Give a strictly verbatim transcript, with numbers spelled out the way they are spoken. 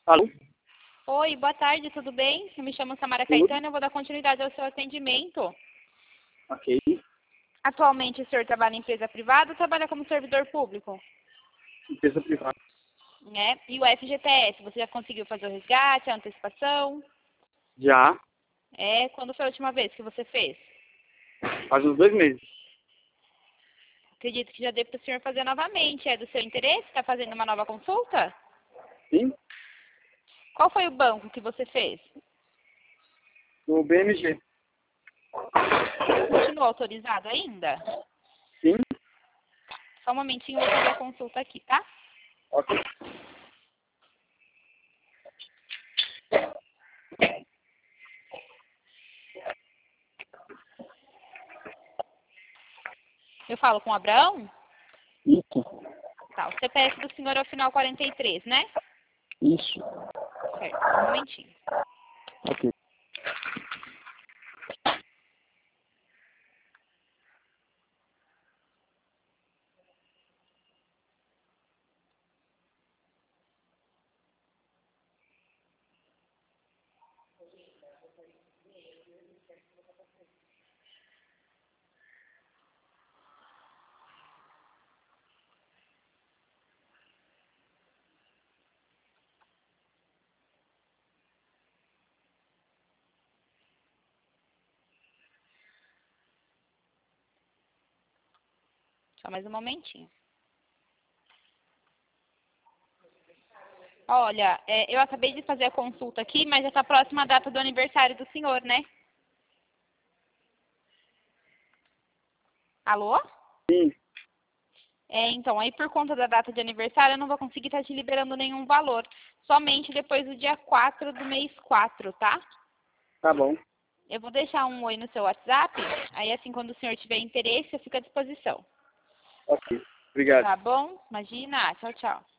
Alô? Oi, boa tarde, tudo bem? Eu me chamo Samara Tudo. Caetano, eu vou dar continuidade ao seu atendimento. Ok. Atualmente o senhor trabalha em empresa privada ou trabalha como servidor público? Empresa privada. Né? E o F G T S, você já conseguiu fazer o resgate, a antecipação? Já. É, quando foi a última vez que você fez? Faz uns dois meses. Acredito que já dê para o senhor fazer novamente. É do seu interesse? Está fazendo uma nova consulta? Sim? Qual foi o banco que você fez? No B M G. Continua autorizado ainda? Sim? Só um momentinho, eu vou fazer a consulta aqui, tá? Ok. Eu falo com o Abraão? Isso. Tá, o C P F do senhor é o final quarenta e três, né? Isso. Certo, só um momentinho. Ok. Só mais um momentinho. Olha, é, eu acabei de fazer a consulta aqui, mas já está próxima a data do aniversário do senhor, né? Alô? Sim. É, então, aí por conta da data de aniversário, eu não vou conseguir estar te liberando nenhum valor. Somente depois do dia quatro do mês quatro, tá? Tá bom. Eu vou deixar um oi no seu WhatsApp, aí assim, quando o senhor tiver interesse, eu fico à disposição. Ok. Obrigado. Tá bom? Imagina. Tchau, tchau.